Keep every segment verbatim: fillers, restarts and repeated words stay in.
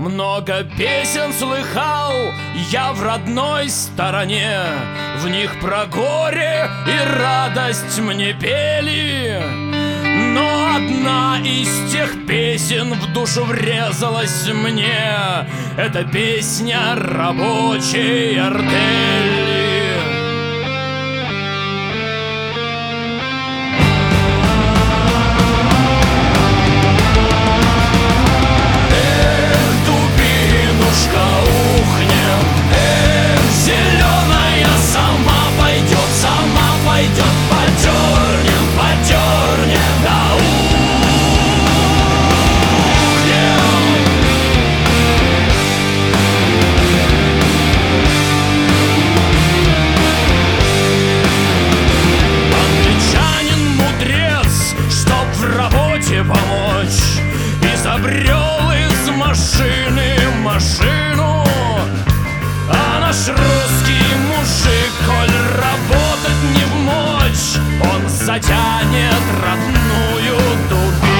Много песен слыхал я в родной стороне, в них про горе и радость мне пели. Но одна из тех песен в душу врезалась мне. Это песня рабочей артели. Помочь, изобрел из машины машину. А наш русский мужик, коль работать не вмочь, он затянет родную дубину.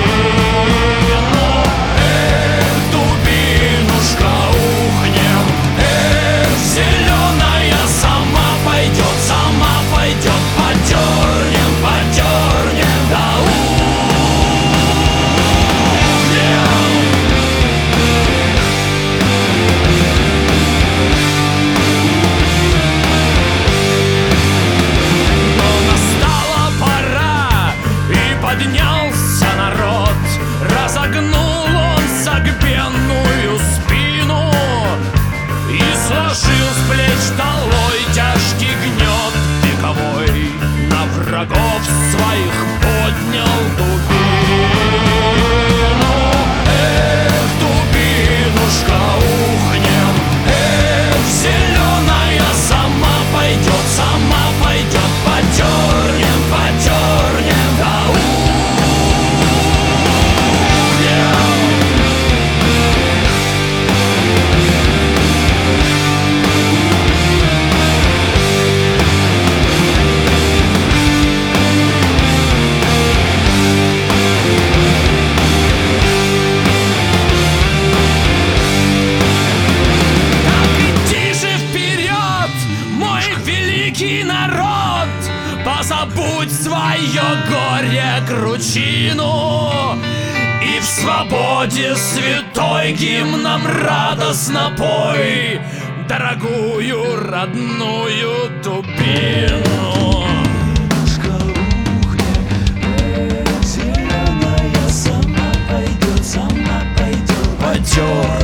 Эх, дубинушка, ухнем, эх, зеленая сама пойдет, сама пойдет, подернем, подернем, да поднялся народ, разогнул он согбенную спину и сложил с плеч долой тяжкий гнет вековой, на врагов своих поднял дубину. Эх, дубинушка, ухнем, эх, зеленая сама пойдет, сама пойдет, подернем, подернем, да народ, позабудь свое горе, кручину, и в свободе святой гимном радостно пой дорогую родную дубину. Зеленая сама пойдет, сама пойдет, пойдет.